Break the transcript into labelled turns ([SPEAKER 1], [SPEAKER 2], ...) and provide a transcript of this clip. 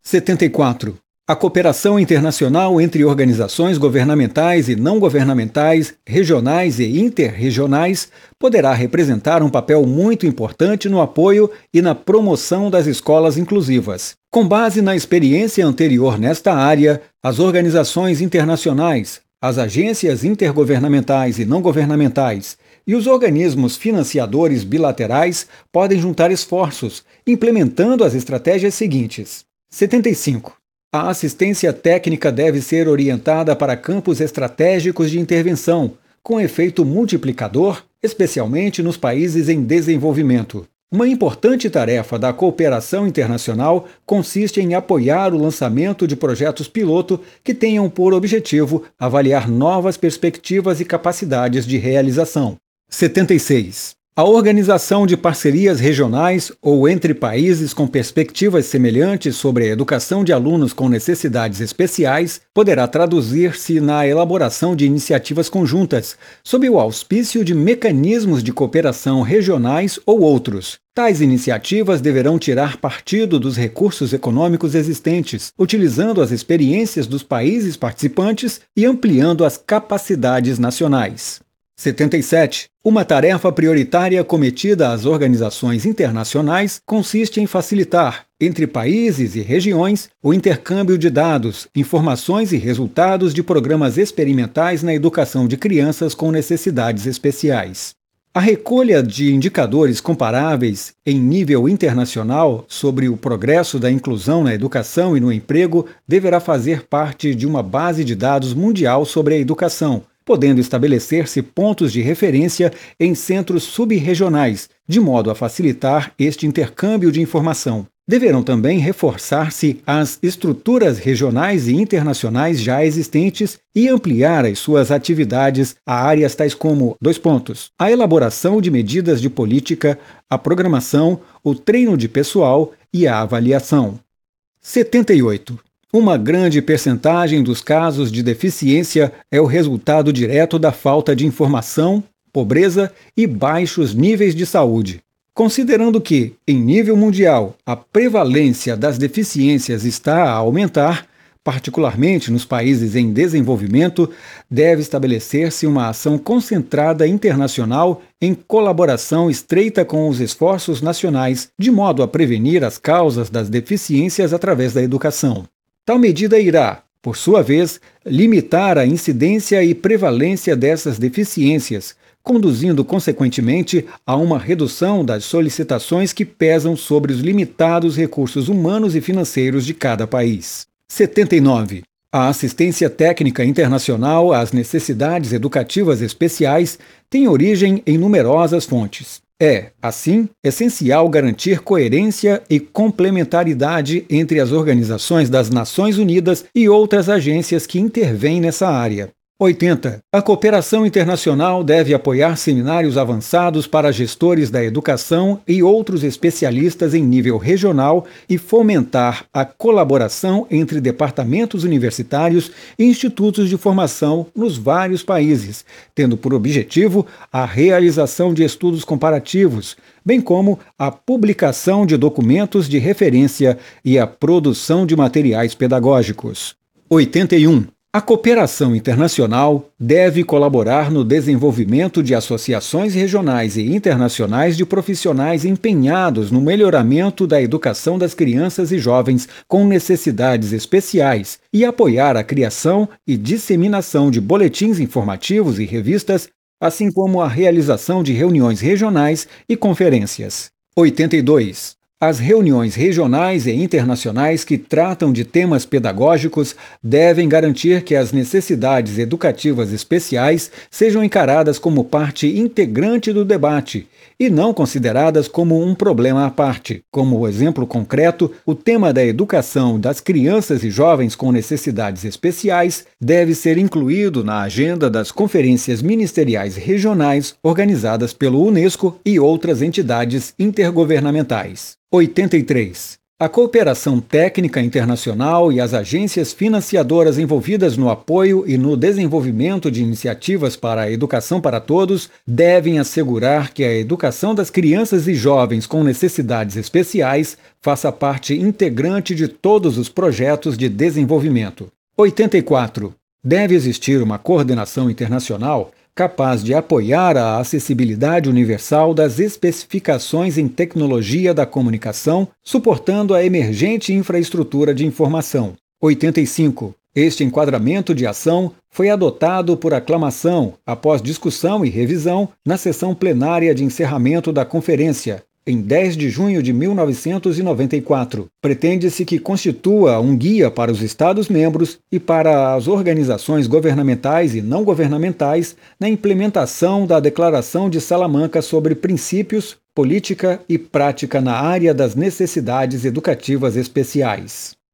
[SPEAKER 1] 74. A cooperação internacional entre organizações governamentais e não governamentais, regionais e interregionais, poderá representar um papel muito importante no apoio e na promoção das escolas inclusivas. Com base na experiência anterior nesta área, as organizações internacionais, as agências intergovernamentais e não governamentais e os organismos financiadores bilaterais podem juntar esforços, implementando as estratégias seguintes. 75. A assistência técnica deve ser orientada para campos estratégicos de intervenção, com efeito multiplicador, especialmente nos países em desenvolvimento. Uma importante tarefa da cooperação internacional consiste em apoiar o lançamento de projetos piloto que tenham por objetivo avaliar novas perspectivas e capacidades de realização. 76. A organização de parcerias regionais ou entre países com perspectivas semelhantes sobre a educação de alunos com necessidades especiais poderá traduzir-se na elaboração de iniciativas conjuntas, sob o auspício de mecanismos de cooperação regionais ou outros. Tais iniciativas deverão tirar partido dos recursos econômicos existentes, utilizando as experiências dos países participantes e ampliando as capacidades nacionais. 77. Uma tarefa prioritária cometida às organizações internacionais consiste em facilitar, entre países e regiões, o intercâmbio de dados, informações e resultados de programas experimentais na educação de crianças com necessidades especiais. A recolha de indicadores comparáveis em nível internacional sobre o progresso da inclusão na educação e no emprego deverá fazer parte de uma base de dados mundial sobre a educação, podendo estabelecer-se pontos de referência em centros subregionais, de modo a facilitar este intercâmbio de informação. Deverão também reforçar-se as estruturas regionais e internacionais já existentes e ampliar as suas atividades a áreas tais como: a elaboração de medidas de política, a programação, o treino de pessoal e a avaliação. 78. Uma grande percentagem dos casos de deficiência é o resultado direto da falta de informação, pobreza e baixos níveis de saúde. Considerando que, em nível mundial, a prevalência das deficiências está a aumentar, particularmente nos países em desenvolvimento, deve estabelecer-se uma ação concentrada internacional em colaboração estreita com os esforços nacionais, de modo a prevenir as causas das deficiências através da educação. Tal medida irá, por sua vez, limitar a incidência e prevalência dessas deficiências, conduzindo, consequentemente, a uma redução das solicitações que pesam sobre os limitados recursos humanos e financeiros de cada país. 79. A assistência técnica internacional às necessidades educativas especiais tem origem em numerosas fontes. É, assim, essencial garantir coerência e complementaridade entre as organizações das Nações Unidas e outras agências que intervêm nessa área. 80. A cooperação internacional deve apoiar seminários avançados para gestores da educação e outros especialistas em nível regional e fomentar a colaboração entre departamentos universitários e institutos de formação nos vários países, tendo por objetivo a realização de estudos comparativos, bem como a publicação de documentos de referência e a produção de materiais pedagógicos. 81. A cooperação internacional deve colaborar no desenvolvimento de associações regionais e internacionais de profissionais empenhados no melhoramento da educação das crianças e jovens com necessidades especiais e apoiar a criação e disseminação de boletins informativos e revistas, assim como a realização de reuniões regionais e conferências. 82. As reuniões regionais e internacionais que tratam de temas pedagógicos devem garantir que as necessidades educativas especiais sejam encaradas como parte integrante do debate e não consideradas como um problema à parte. Como exemplo concreto, o tema da educação das crianças e jovens com necessidades especiais deve ser incluído na agenda das conferências ministeriais regionais organizadas pelo UNESCO e outras entidades intergovernamentais. 83. A cooperação técnica internacional e as agências financiadoras envolvidas no apoio e no desenvolvimento de iniciativas para a educação para todos devem assegurar que a educação das crianças e jovens com necessidades especiais faça parte integrante de todos os projetos de desenvolvimento. 84. Deve existir uma coordenação internacional capaz de apoiar a acessibilidade universal das especificações em tecnologia da comunicação, suportando a emergente infraestrutura de informação. 85. Este enquadramento de ação foi adotado por aclamação, após discussão e revisão, na sessão plenária de encerramento da conferência, em 10 de junho de 1994. Pretende-se que constitua um guia para os Estados-membros e para as organizações governamentais e não governamentais na implementação da Declaração de Salamanca sobre princípios, política e prática na área das necessidades educativas especiais.